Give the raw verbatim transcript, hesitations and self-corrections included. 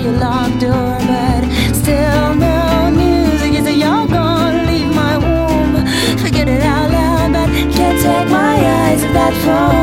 your locked door, but still no music. Is it you're gonna leave my womb? Forget it out loud, but can't take my eyes off that phone.